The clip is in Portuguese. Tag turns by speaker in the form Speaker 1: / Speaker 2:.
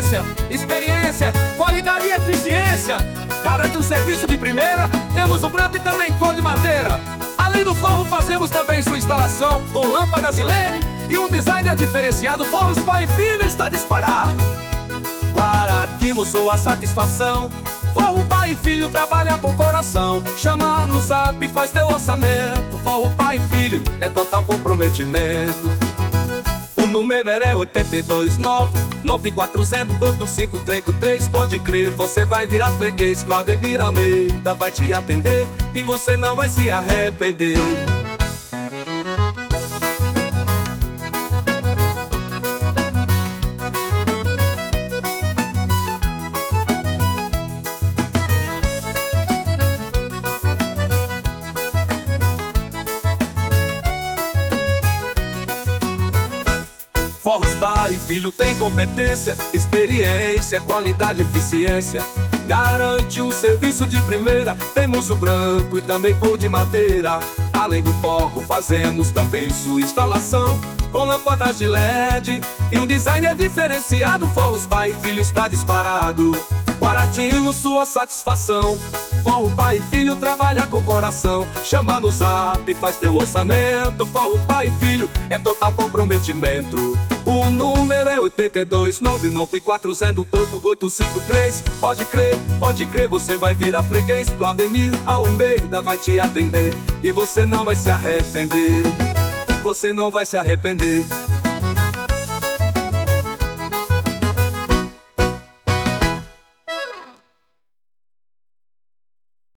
Speaker 1: competência, experiência, qualidade e eficiência. Garante um serviço de primeira, temos o branco e também cor de madeira. Além do forro, fazemos também sua instalação com lâmpadas de LED e um designer diferenciado. Forros pai e filho está disparado. Garantimos sua satisfação. Forro pai e filho trabalha com coração. Chama no zap, faz teu orçamento. Forro pai e filho é total comprometimento. O número é 829-9400-8533. Pode crer, você vai virar freguês. Claudemir Almeida vai te atender e você não vai se arrepender. Forros pai e filho tem competência, experiência, qualidade e eficiência. Garante um serviço de primeira, temos o branco e também cor de madeira. Além do forro, fazemos também sua instalação com lâmpadas de LED e um designer diferenciado. Forros pai e filho está disparado. Garantimos sua satisfação. Forro pai e filho trabalha com coração. Chama no zap, faz teu orçamento. Forro pai e filho é total comprometimento. O número é 829-9400-8853. Pode crer, você vai virar freguês. Claudemir Almeida vai te atender e você não vai se arrepender. Você não vai se arrepender.